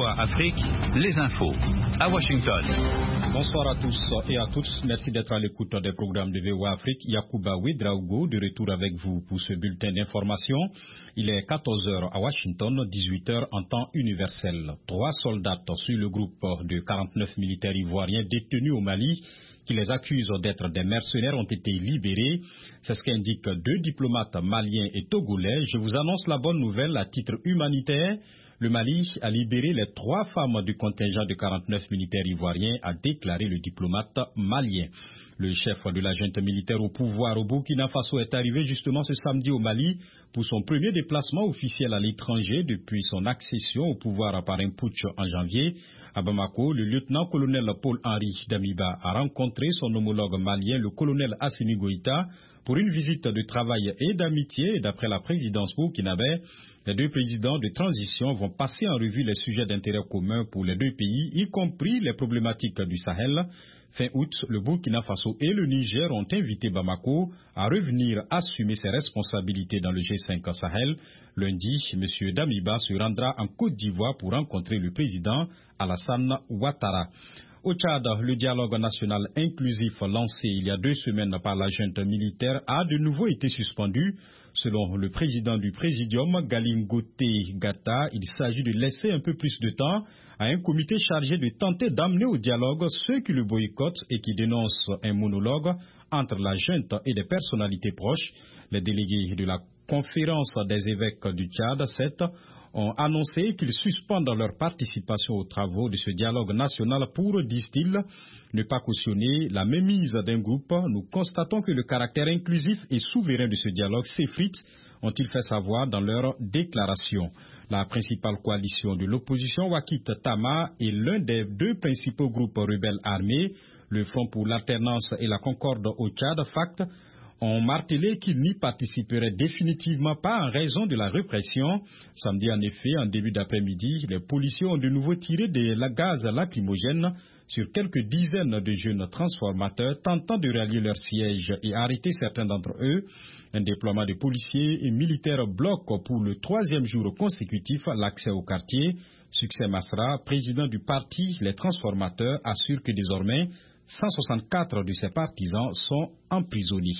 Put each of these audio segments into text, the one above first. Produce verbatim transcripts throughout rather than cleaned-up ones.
V O A Afrique, les infos à Washington. Bonsoir à tous et à toutes. Merci d'être à l'écoute des programmes de V O A Afrique. Yacouba Ouedraogo de retour avec vous pour ce bulletin d'information. Il est quatorze heures à Washington, dix-huit heures en temps universel. Trois soldats sur le groupe de quarante-neuf militaires ivoiriens détenus au Mali qui les accusent d'être des mercenaires ont été libérés. C'est ce qu'indiquent deux diplomates maliens et togolais. Je vous annonce la bonne nouvelle à titre humanitaire. Le Mali a libéré les trois femmes du contingent de quarante-neuf militaires ivoiriens, a déclaré le diplomate malien. Le chef de la junte militaire au pouvoir au Burkina Faso est arrivé justement ce samedi au Mali pour son premier déplacement officiel à l'étranger depuis son accession au pouvoir par un putsch en janvier. À Bamako, le lieutenant-colonel Paul-Henri Damiba a rencontré son homologue malien, le colonel Assimi Goïta, pour une visite de travail et d'amitié. Et d'après la présidence burkinabé, les deux présidents de transition vont passer en revue les sujets d'intérêt commun pour les deux pays, y compris les problématiques du Sahel. Fin août, le Burkina Faso et le Niger ont invité Bamako à revenir assumer ses responsabilités dans le G cinq Sahel. Lundi, M. Damiba se rendra en Côte d'Ivoire pour rencontrer le président Alassane Ouattara. Au Tchad, le dialogue national inclusif lancé il y a deux semaines par la junte militaire a de nouveau été suspendu. Selon le président du Présidium, Galingote Gata, il s'agit de laisser un peu plus de temps à un comité chargé de tenter d'amener au dialogue ceux qui le boycottent et qui dénoncent un monologue entre la junte et des personnalités proches. Les délégués de la conférence des évêques du Tchad, sept, ont annoncé qu'ils suspendent leur participation aux travaux de ce dialogue national pour, disent-ils, ne pas cautionner la mémise d'un groupe. Nous constatons que le caractère inclusif et souverain de ce dialogue s'effrite, ont-ils fait savoir dans leur déclaration. La principale coalition de l'opposition, Wakit Tama, est l'un des deux principaux groupes rebelles armés, le Front pour l'alternance et la concorde au Tchad, F A C T, ont martelé qu'ils n'y participeraient définitivement pas en raison de la répression. Samedi, en effet, en début d'après-midi, les policiers ont de nouveau tiré des gaz lacrymogènes sur quelques dizaines de jeunes transformateurs tentant de rallier leur siège et arrêter certains d'entre eux. Un déploiement de policiers et militaires bloque pour le troisième jour consécutif l'accès au quartier. Succès Masra, président du parti Les Transformateurs, assure que désormais cent soixante-quatre de ses partisans sont emprisonnés.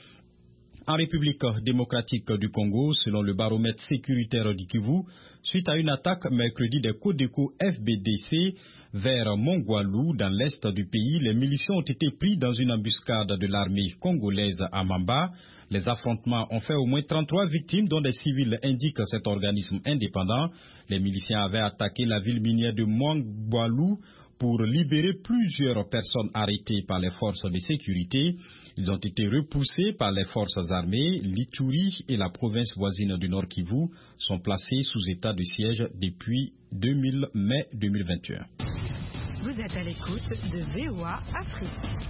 En République démocratique du Congo, selon le baromètre sécuritaire du Kivu, suite à une attaque mercredi des Codeco F B D C vers Mongwalu dans l'est du pays, les miliciens ont été pris dans une embuscade de l'armée congolaise à Mamba. Les affrontements ont fait au moins trente-trois victimes, dont des civils, indique cet organisme indépendant. Les miliciens avaient attaqué la ville minière de Mongwalu pour libérer plusieurs personnes arrêtées par les forces de sécurité. Ils ont été repoussés par les forces armées. L'Ituri et la province voisine du Nord Kivu sont placés sous état de siège depuis mai deux mille vingt et un. Vous êtes à l'écoute de V O A Afrique.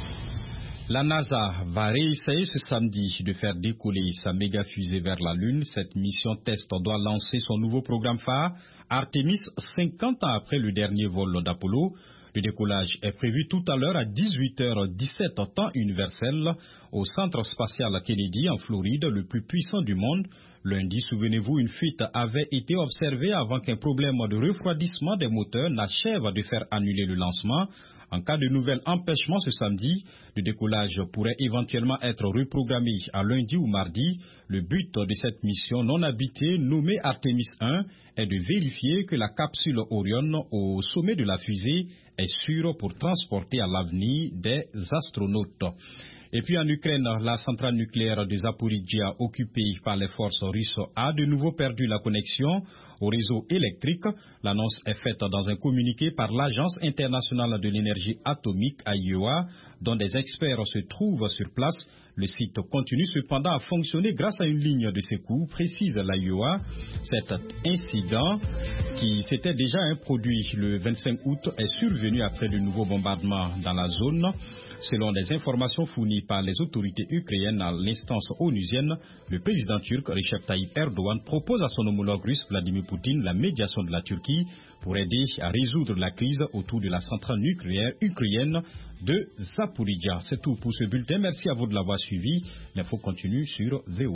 La NASA va réessayer ce samedi de faire décoller sa méga fusée vers la Lune. Cette mission test doit lancer son nouveau programme phare, Artemis, cinquante ans après le dernier vol d'Apollo. Le décollage est prévu tout à l'heure à dix-huit heures dix-sept temps universel au Centre spatial Kennedy en Floride, le plus puissant du monde. Lundi, souvenez-vous, une fuite avait été observée avant qu'un problème de refroidissement des moteurs n'achève de faire annuler le lancement. En cas de nouvel empêchement ce samedi, le décollage pourrait éventuellement être reprogrammé à lundi ou mardi. Le but de cette mission non habitée nommée Artemis un est de vérifier que la capsule Orion au sommet de la fusée est sûre pour transporter à l'avenir des astronautes. Et puis en Ukraine, la centrale nucléaire de Zaporizhzhia, occupée par les forces russes, a de nouveau perdu la connexion au réseau électrique. L'annonce est faite dans un communiqué par l'Agence internationale de l'énergie atomique, A I E A, dont des experts se trouvent sur place. Le site continue cependant à fonctionner grâce à une ligne de secours, précise l'A I E A. Cet incident, qui s'était déjà produit le vingt-cinq août, est survenu après de nouveaux bombardements dans la zone. Selon les informations fournies par les autorités ukrainiennes à l'instance onusienne, le président turc Recep Tayyip Erdogan propose à son homologue russe Vladimir Poutine la médiation de la Turquie pour aider à résoudre la crise autour de la centrale nucléaire ukrainienne de Zaporizhzhia. C'est tout pour ce bulletin. Merci à vous de l'avoir suivi. L'info continue sur V O A.